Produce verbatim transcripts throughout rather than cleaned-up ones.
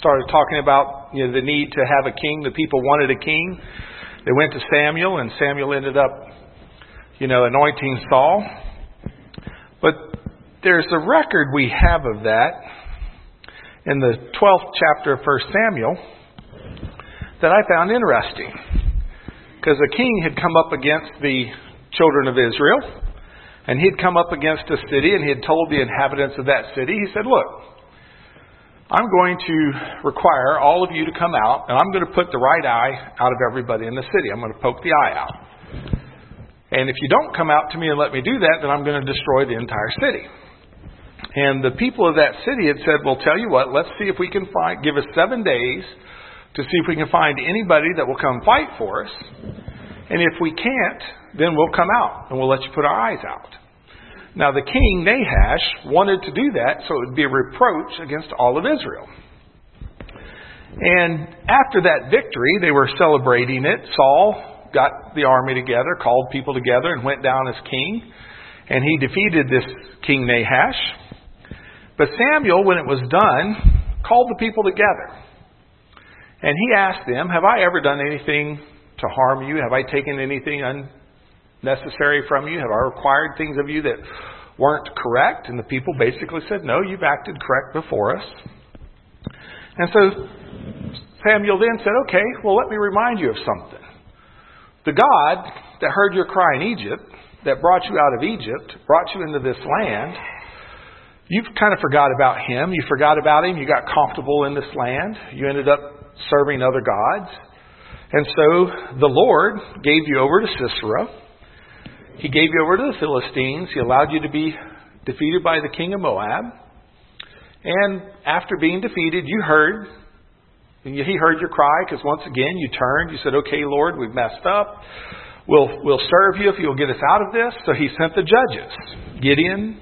started talking about, you know, the need to have a king. The people wanted a king. They went to Samuel, and Samuel ended up, you know, anointing Saul. But there's a record we have of that in the twelfth chapter of First Samuel that I found interesting. Because a king had come up against the children of Israel, and he'd come up against a city, and he had told the inhabitants of that city, he said, look, I'm going to require all of you to come out, and I'm going to put the right eye out of everybody in the city. I'm going to poke the eye out. And if you don't come out to me and let me do that, then I'm going to destroy the entire city. And the people of that city had said, well, tell you what, let's see if we can find, give us seven days to see if we can find anybody that will come fight for us. And if we can't, then we'll come out and we'll let you put our eyes out. Now the king, Nahash, wanted to do that so it would be a reproach against all of Israel. And after that victory, they were celebrating it. Saul got the army together, called people together, and went down as king. And he defeated this King Nahash. But Samuel, when it was done, called the people together. And he asked them, have I ever done anything to harm you? Have I taken anything unnecessary from you? Have I required things of you that weren't correct? And the people basically said, no, you've acted correct before us. And so Samuel then said, okay, well, let me remind you of something. The God that heard your cry in Egypt, that brought you out of Egypt, brought you into this land, you've kind of forgot about him. You forgot about him. You got comfortable in this land. You ended up serving other gods. And so the Lord gave you over to Sisera. He gave you over to the Philistines. He allowed you to be defeated by the king of Moab. And after being defeated, you heard, and he heard your cry, because once again you turned. You said, okay, Lord, we've messed up. We'll, we'll serve you if you'll get us out of this. So he sent the judges, Gideon,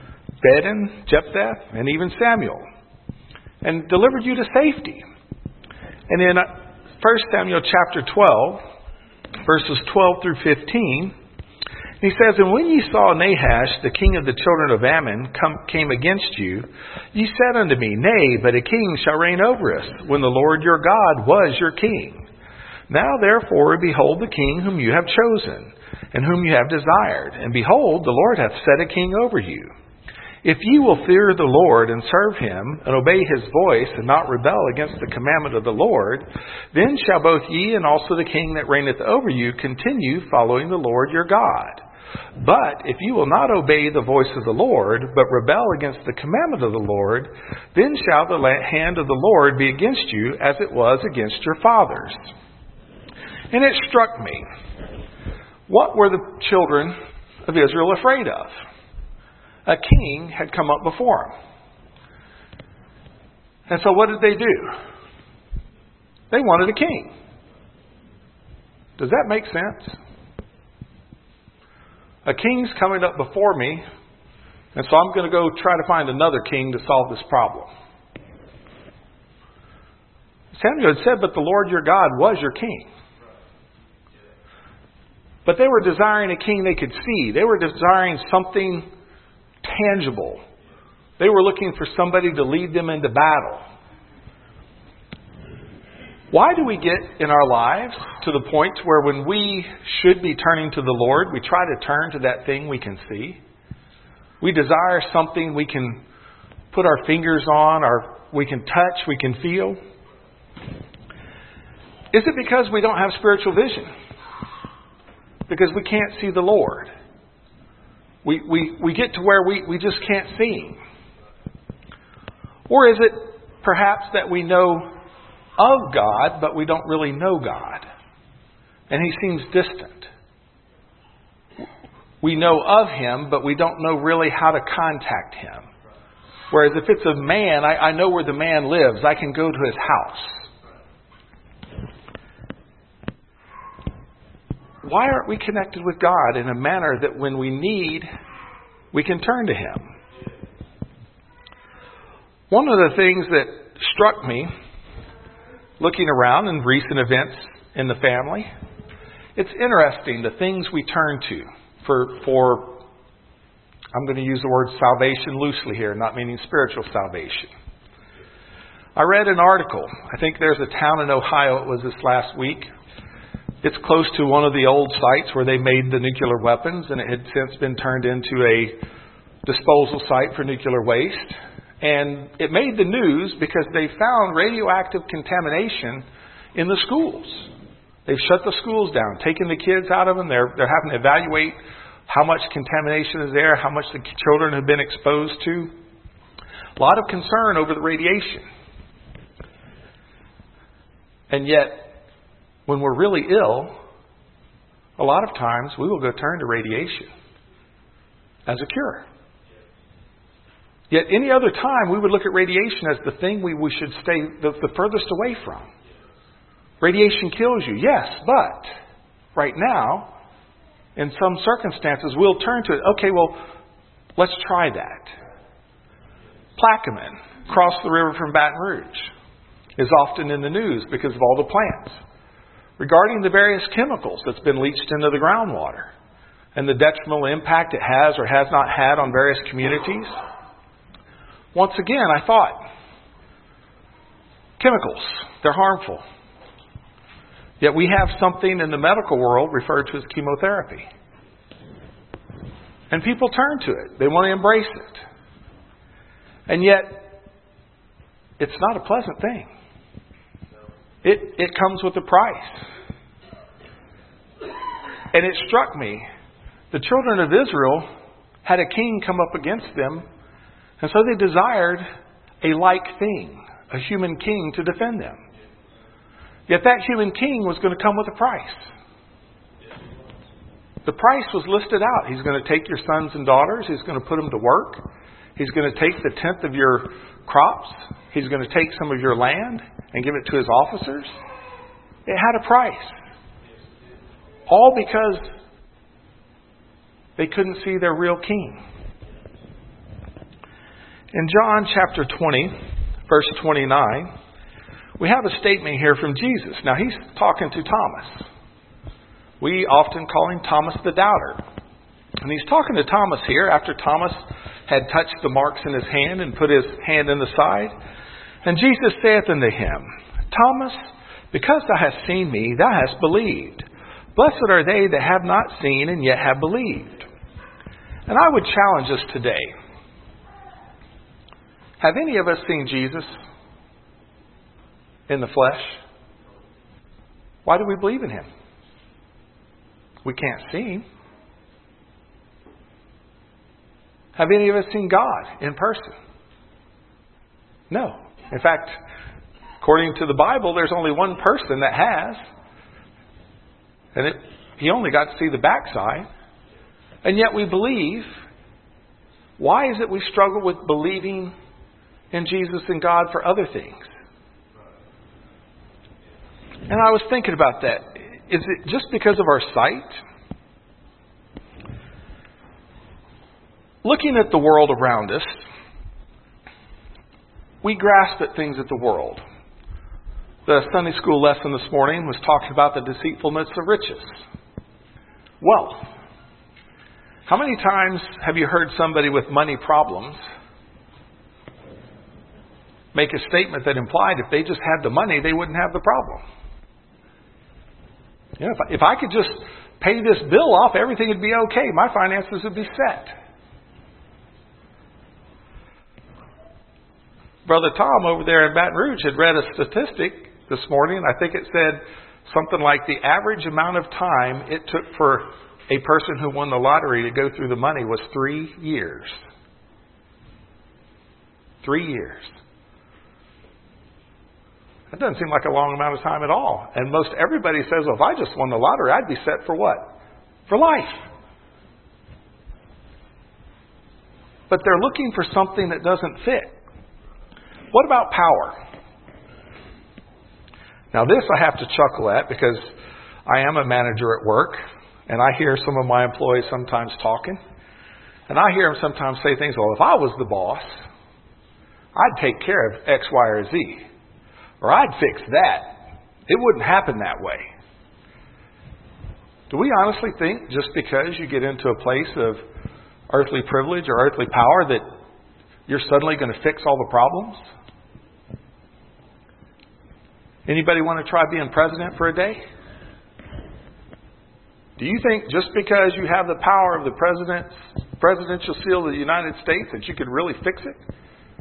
Bedin, Jephthah, and even Samuel, and delivered you to safety. And in First Samuel chapter twelve, verses twelve through fifteen, he says, and when ye saw Nahash, the king of the children of Ammon, come, came against you, ye said unto me, nay, but a king shall reign over us, when the Lord your God was your king. Now therefore, behold the king whom you have chosen, and whom you have desired. And behold, the Lord hath set a king over you. If ye will fear the Lord and serve him, and obey his voice, and not rebel against the commandment of the Lord, then shall both ye and also the king that reigneth over you continue following the Lord your God. But if you will not obey the voice of the Lord, but rebel against the commandment of the Lord, then shall the hand of the Lord be against you, as it was against your fathers. And it struck me, what were the children of Israel afraid of? A king had come up before them. And so what did they do? They wanted a king. Does that make sense? A king's coming up before me, and so I'm going to go try to find another king to solve this problem. Samuel had said, but the Lord your God was your king. But they were desiring a king they could see. They were desiring something tangible. They were looking for somebody to lead them into battle. Why do we get in our lives to the point where when we should be turning to the Lord, we try to turn to that thing we can see? We desire something we can put our fingers on, or we can touch, we can feel. Is it because we don't have spiritual vision? Because we can't see the Lord? We, we, we get to where we, we just can't see Him. Or is it perhaps that we know of God, but we don't really know God, and He seems distant? We know of Him, but we don't know really how to contact Him. Whereas if it's a man, I, I know where the man lives. I can go to his house. Why aren't we connected with God in a manner that when we need, we can turn to Him? One of the things that struck me, looking around in recent events in the family, it's interesting the things we turn to for, for I'm going to use the word salvation loosely here, not meaning spiritual salvation. I read an article. I think there's a town in Ohio, it was this last week. It's close to one of the old sites where they made the nuclear weapons, and it had since been turned into a disposal site for nuclear waste. And it made the news because they found radioactive contamination in the schools. They've shut the schools down, taken the kids out of them. They're, they're having to evaluate how much contamination is there, how much the children have been exposed to. A lot of concern over the radiation. And yet, when we're really ill, a lot of times we will go turn to radiation as a cure. Yet any other time we would look at radiation as the thing we, we should stay the, the furthest away from. Radiation kills you, yes, but right now, in some circumstances, we'll turn to it. Okay, well, let's try that. Plaquemine, across the river from Baton Rouge, is often in the news because of all the plants. Regarding the various chemicals that's been leached into the groundwater and the detrimental impact it has or has not had on various communities. Once again, I thought, chemicals, they're harmful. Yet we have something in the medical world referred to as chemotherapy. And people turn to it. They want to embrace it. And yet, it's not a pleasant thing. It, it comes with a price. And it struck me, the children of Israel had a king come up against them, and so they desired a like thing, a human king to defend them. Yet that human king was going to come with a price. The price was listed out. He's going to take your sons and daughters. He's going to put them to work. He's going to take the tenth of your crops. He's going to take some of your land and give it to his officers. It had a price. All because they couldn't see their real king. In John chapter twenty, verse twenty-nine, we have a statement here from Jesus. Now, he's talking to Thomas. We often call him Thomas the Doubter. And he's talking to Thomas here after Thomas had touched the marks in his hand and put his hand in the side. And Jesus saith unto him, Thomas, because thou hast seen me, thou hast believed. Blessed are they that have not seen and yet have believed. And I would challenge us today. Have any of us seen Jesus in the flesh? Why do we believe in him? We can't see him. Have any of us seen God in person? No. In fact, according to the Bible, there's only one person that has. And it, he only got to see the backside. And yet we believe. Why is it we struggle with believing in Jesus and God for other things? And I was thinking about that. Is it just because of our sight? Looking at the world around us, we grasp at things at the world. The Sunday school lesson this morning was talking about the deceitfulness of riches. Wealth. How many times have you heard somebody with money problems make a statement that implied if they just had the money, they wouldn't have the problem? You know, if I, if I could just pay this bill off, everything would be okay. My finances would be set. Brother Tom over there in Baton Rouge had read a statistic this morning. I think it said something like the average amount of time it took for a person who won the lottery to go through the money was three years. Three years. That doesn't seem like a long amount of time at all. And most everybody says, well, if I just won the lottery, I'd be set for what? For life. But they're looking for something that doesn't fit. What about power? Now this I have to chuckle at because I am a manager at work and I hear some of my employees sometimes talking. And I hear them sometimes say things, well, if I was the boss, I'd take care of X, Y, or Z. Or I'd fix that. It wouldn't happen that way. Do we honestly think just because you get into a place of earthly privilege or earthly power that you're suddenly going to fix all the problems? Anybody want to try being president for a day? Do you think just because you have the power of the president's presidential seal of the United States that you could really fix it?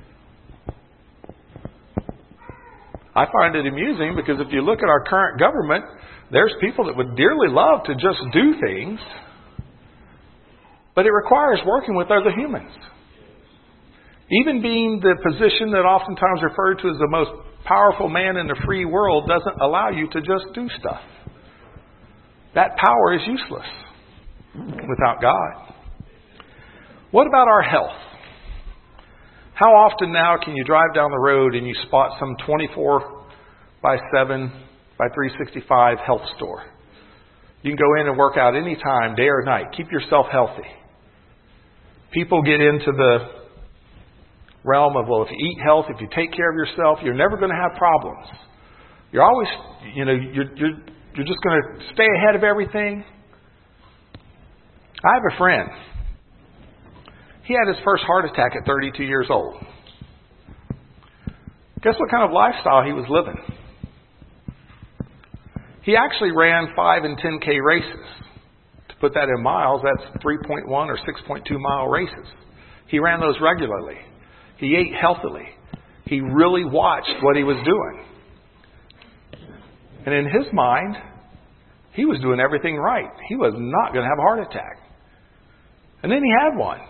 I find it amusing because if you look at our current government, there's people that would dearly love to just do things, but it requires working with other humans. Even being the position that oftentimes referred to as the most powerful man in the free world doesn't allow you to just do stuff. That power is useless without God. What about our health? How often now can you drive down the road and you spot some twenty-four by seven by three sixty-five health store? You can go in and work out anytime, day or night. Keep yourself healthy. People get into the realm of, well, if you eat health, if you take care of yourself, you're never going to have problems. You're always, you know, you're, you're, you're just going to stay ahead of everything. I have a friend. He had his first heart attack at thirty-two years old. Guess what kind of lifestyle he was living? He actually ran five and ten K races. To put that in miles, that's three point one or six point two mile races. He ran those regularly. He ate healthily. He really watched what he was doing. And in his mind, he was doing everything right. He was not going to have a heart attack. And then he had one.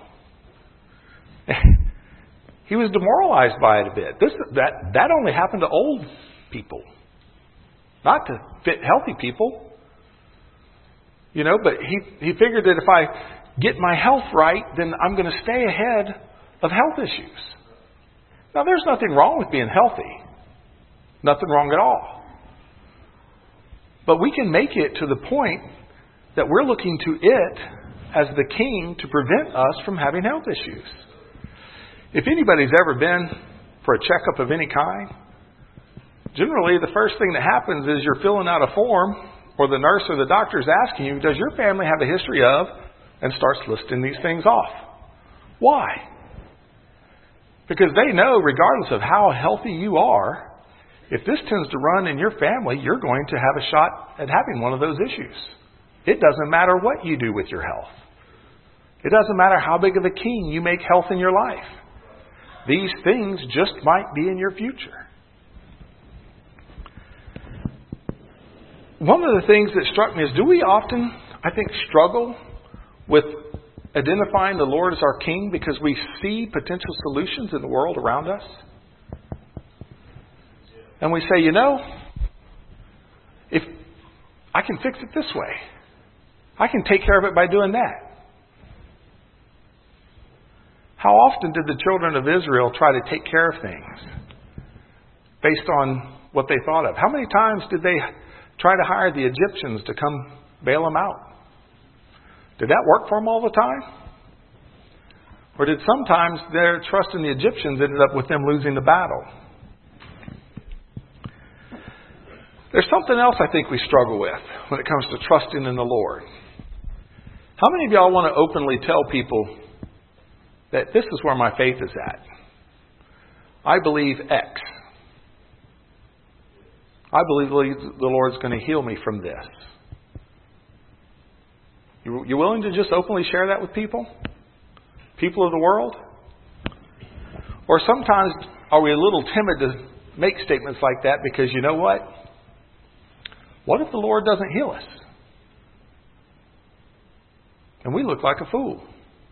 He was demoralized by it a bit. This that that only happened to old people, not to fit healthy people. You know, but he, he figured that if I get my health right, then I'm going to stay ahead of health issues. Now, there's nothing wrong with being healthy. Nothing wrong at all. But we can make it to the point that we're looking to it as the king to prevent us from having health issues. If anybody's ever been for a checkup of any kind, generally the first thing that happens is you're filling out a form, or the nurse or the doctor is asking you, does your family have a history of, and starts listing these things off. Why? Because they know, regardless of how healthy you are, if this tends to run in your family, you're going to have a shot at having one of those issues. It doesn't matter what you do with your health. It doesn't matter how big of a king you make health in your life. These things just might be in your future. One of the things that struck me is, do we often, I think, struggle with identifying the Lord as our King because we see potential solutions in the world around us? And we say, you know, if I can fix it this way, I can take care of it by doing that. How often did the children of Israel try to take care of things based on what they thought of? How many times did they try to hire the Egyptians to come bail them out? Did that work for them all the time? Or did sometimes their trust in the Egyptians ended up with them losing the battle? There's something else I think we struggle with when it comes to trusting in the Lord. How many of y'all want to openly tell people that this is where my faith is at? I believe X. I believe the Lord's going to heal me from this. You, you willing to just openly share that with people? People of the world? Or sometimes are we a little timid to make statements like that because you know what? What if the Lord doesn't heal us? And we look like a fool.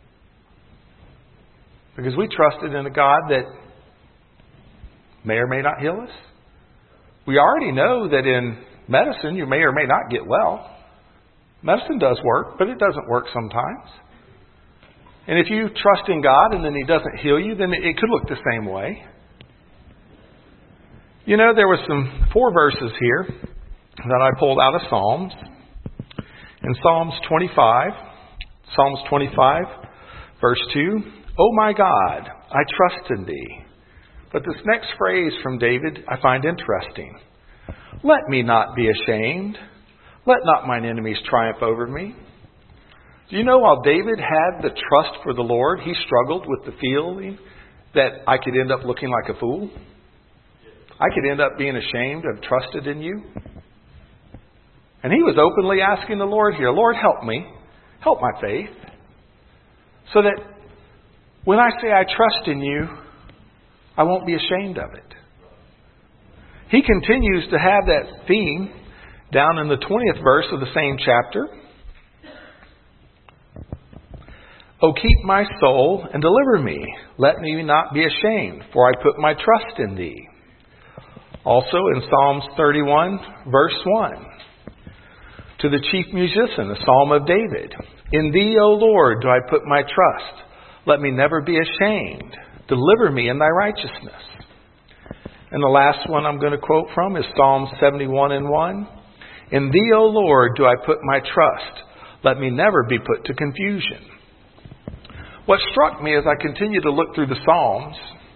Because we trusted in a God that may or may not heal us. We already know that in medicine you may or may not get well. Medicine does work, but it doesn't work sometimes. And if you trust in God and then He doesn't heal you, then it could look the same way. You know, there were some four verses here that I pulled out of Psalms. In Psalms twenty-five, Psalms twenty-five, verse two, "O my God, I trust in Thee." But this next phrase from David I find interesting. "Let me not be ashamed. Let not mine enemies triumph over me." Do you know while David had the trust for the Lord, he struggled with the feeling that I could end up looking like a fool? I could end up being ashamed of trusted in you. And he was openly asking the Lord here, Lord, help me. Help my faith. So that when I say I trust in you, I won't be ashamed of it. He continues to have that theme down in the twentieth verse of the same chapter. O keep my soul and deliver me. Let me not be ashamed, for I put my trust in thee. Also in Psalms thirty-one, verse one. To the chief musician, a psalm of David. In thee, O Lord, do I put my trust. Let me never be ashamed. Deliver me in thy righteousness. And the last one I'm going to quote from is Psalm seventy-one and one. In thee, O Lord, do I put my trust. Let me never be put to confusion. What struck me as I continue to look through the Psalms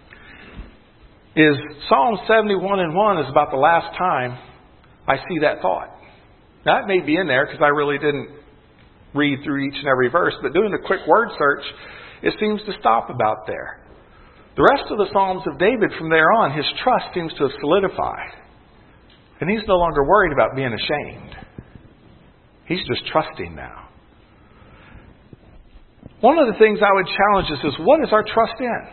is Psalm seventy-one and one is about the last time I see that thought. Now, it may be in there because I really didn't read through each and every verse, but doing a quick word search, it seems to stop about there. The rest of the Psalms of David from there on, his trust seems to have solidified. And he's no longer worried about being ashamed. He's just trusting now. One of the things I would challenge us is, what is our trust in?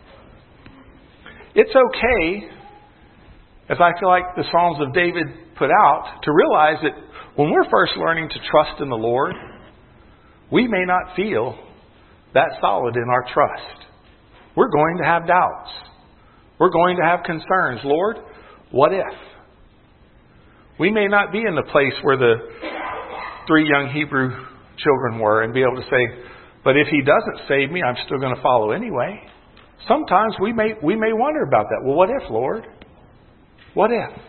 It's okay, as I feel like the Psalms of David put out, to realize that when we're first learning to trust in the Lord, we may not feel that solid in our trust. We're going to have doubts. We're going to have concerns. Lord, what if? We may not be in the place where the three young Hebrew children were and be able to say, but if he doesn't save me, I'm still going to follow anyway. Sometimes we may we may wonder about that. Well, what if, Lord? What if?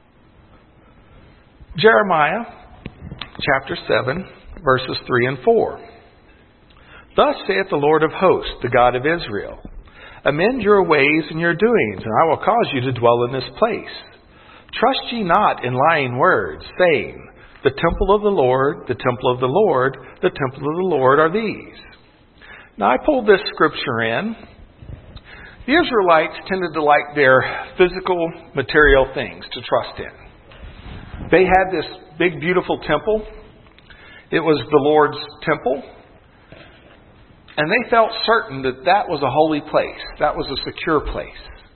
Jeremiah chapter seven, verses three and four. Thus saith the Lord of hosts, the God of Israel, amend your ways and your doings, and I will cause you to dwell in this place. Trust ye not in lying words, saying, the temple of the Lord, the temple of the Lord, the temple of the Lord are these. Now I pulled this scripture in. The Israelites tended to like their physical, material things to trust in. They had this big, beautiful temple. It was the Lord's temple. And they felt certain that that was a holy place. That was a secure place.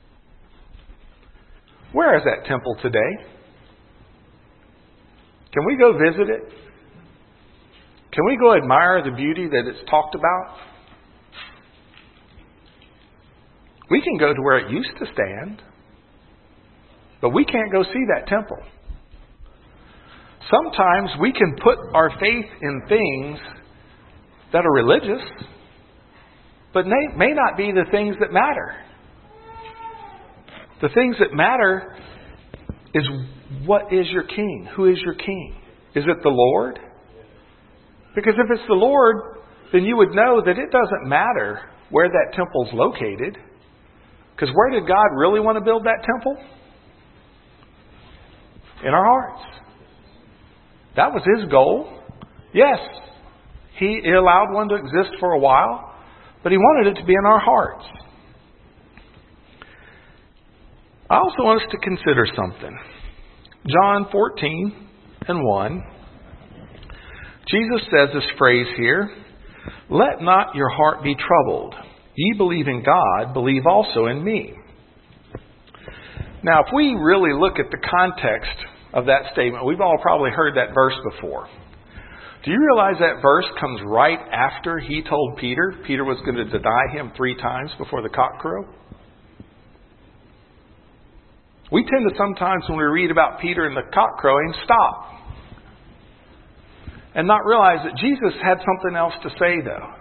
Where is that temple today? Can we go visit it? Can we go admire the beauty that it's talked about? We can go to where it used to stand, but we can't go see that temple. Sometimes we can put our faith in things that are religious, but may, may not be the things that matter. The things that matter is, what is your king? Who is your king? Is it the Lord? Because if it's the Lord, then you would know that it doesn't matter where that temple's located. Because where did God really want to build that temple? In our hearts. That was His goal. Yes, He allowed one to exist for a while, but He wanted it to be in our hearts. I also want us to consider something. John fourteen and one. Jesus says this phrase here, let not your heart be troubled. Ye believe in God, believe also in me. Now, if we really look at the context of that statement, we've all probably heard that verse before. Do you realize that verse comes right after He told Peter, Peter was going to deny Him three times before the cock crow? We tend to sometimes, when we read about Peter and the cock crowing, stop and not realize that Jesus had something else to say, though.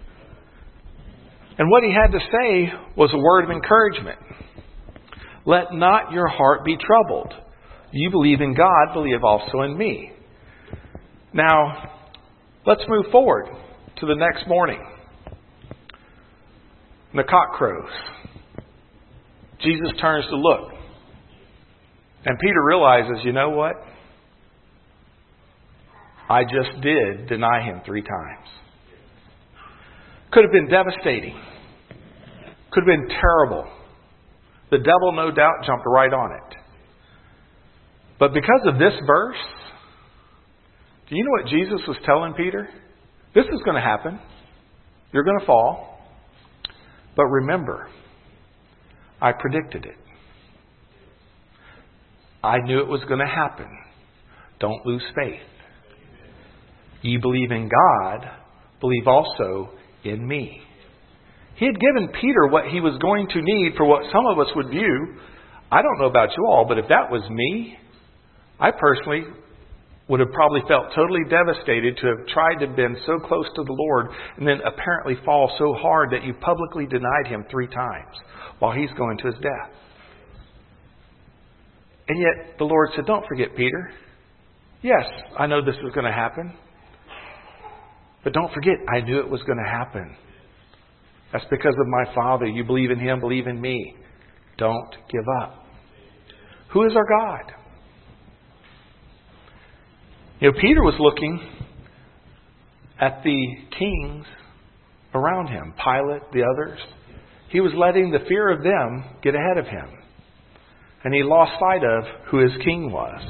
And what He had to say was a word of encouragement. Let not your heart be troubled. You believe in God, believe also in me. Now, let's move forward to the next morning. The cock crows. Jesus turns to look. And Peter realizes, you know what? I just did deny Him three times. Could have been devastating. Could have been terrible. The devil, no doubt, jumped right on it. But because of this verse, do you know what Jesus was telling Peter? This is going to happen. You're going to fall. But remember, I predicted it. I knew it was going to happen. Don't lose faith. Ye believe in God, believe also in me. He had given Peter what he was going to need for what some of us would view. I don't know about you all, but if that was me, I personally would have probably felt totally devastated to have tried to have been so close to the Lord and then apparently fall so hard that you publicly denied Him three times while He's going to His death. And yet the Lord said, don't forget, Peter. Yes, I know this is going to happen. But don't forget, I knew it was going to happen. That's because of my Father. You believe in Him, believe in me. Don't give up. Who is our God? You know, Peter was looking at the kings around him, Pilate, the others. He was letting the fear of them get ahead of him. And he lost sight of who his king was.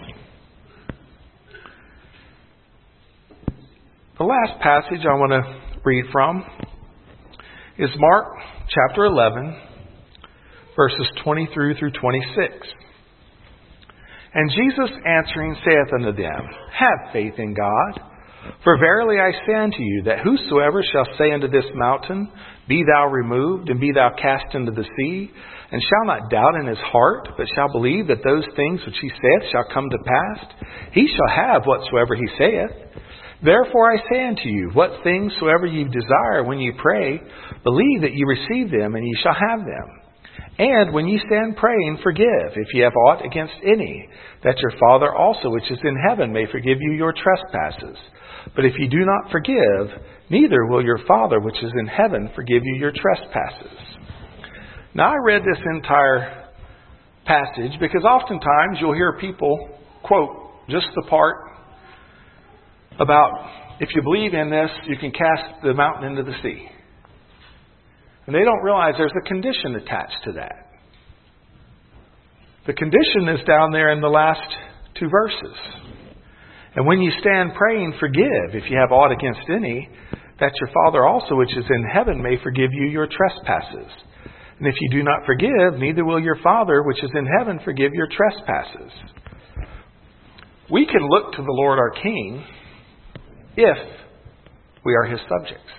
The last passage I want to read from is Mark chapter eleven, verses twenty-three through twenty-six. And Jesus answering saith unto them, have faith in God. For verily I say unto you, that whosoever shall say unto this mountain, Be thou removed, and be thou cast into the sea, and shall not doubt in his heart, but shall believe that those things which he saith shall come to pass, he shall have whatsoever he saith. Therefore I say unto you, what things soever ye desire when ye pray, believe that ye receive them, and ye shall have them. And when ye stand praying, forgive, if ye have aught against any, that your Father also which is in heaven may forgive you your trespasses. But if ye do not forgive, neither will your Father which is in heaven forgive you your trespasses. Now I read this entire passage because oftentimes you'll hear people quote just the part about, if you believe in this, you can cast the mountain into the sea. And they don't realize there's a condition attached to that. The condition is down there in the last two verses. And when you stand praying, forgive, if you have aught against any, that your Father also which is in heaven may forgive you your trespasses. And if you do not forgive, neither will your Father which is in heaven forgive your trespasses. We can look to the Lord our King if we are His subjects.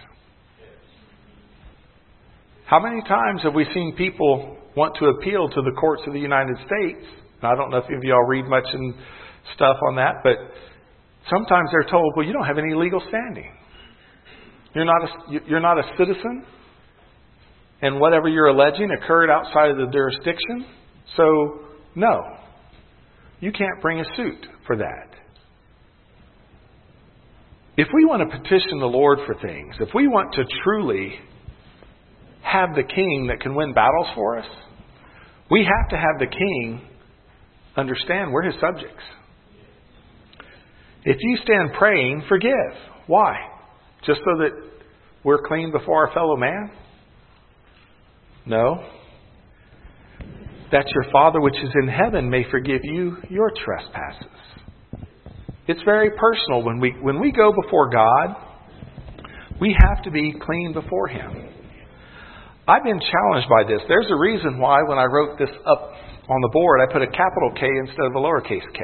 How many times have we seen people want to appeal to the courts of the United States? Now, I don't know if any of y'all read much and stuff on that, but sometimes they're told, well, you don't have any legal standing. You're not a, you're not a citizen, and whatever you're alleging occurred outside of the jurisdiction. So, no, you can't bring a suit for that. If we want to petition the Lord for things, if we want to truly have the King that can win battles for us, we have to have the King understand we're His subjects. If you stand praying, forgive. Why? Just so that we're clean before our fellow man? No. That your Father which is in heaven may forgive you your trespasses. It's very personal. When we when we go before God, we have to be clean before Him. I've been challenged by this. There's a reason why when I wrote this up on the board, I put a capital K instead of a lowercase k.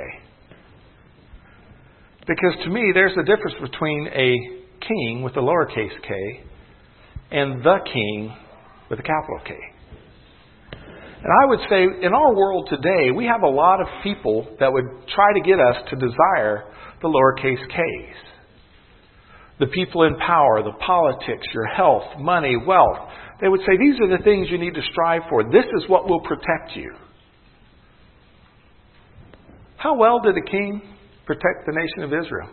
Because to me, there's a difference between a king with a lowercase k and the King with a capital K. And I would say in our world today, we have a lot of people that would try to get us to desire the lowercase k's. The people in power, the politics, your health, money, wealth. They would say, these are the things you need to strive for. This is what will protect you. How well did a king protect the nation of Israel?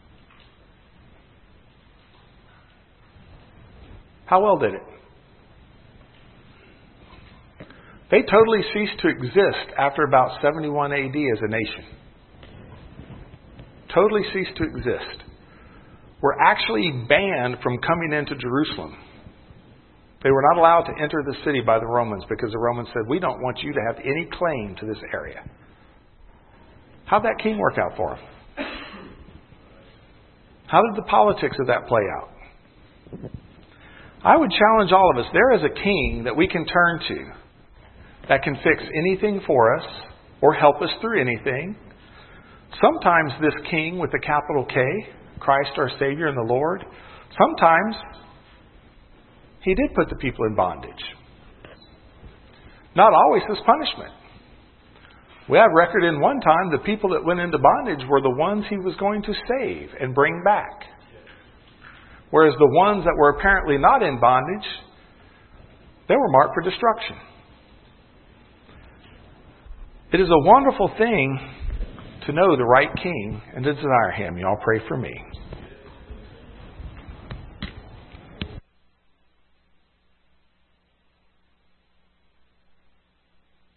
How well did it? They totally ceased to exist after about seventy-one A D as a nation. Totally ceased to exist. Were actually banned from coming into Jerusalem. They were not allowed to enter the city by the Romans because the Romans said, we don't want you to have any claim to this area. How'd that king work out for him? How did the politics of that play out? I would challenge all of us. There is a king that we can turn to that can fix anything for us or help us through anything. Sometimes this king with the capital K, Christ our Savior and the Lord, sometimes he did put the people in bondage. Not always as punishment. We have record in one time the people that went into bondage were the ones he was going to save and bring back. Whereas the ones that were apparently not in bondage, they were marked for destruction. It is a wonderful thing to know the right king and to desire him. Y'all pray for me.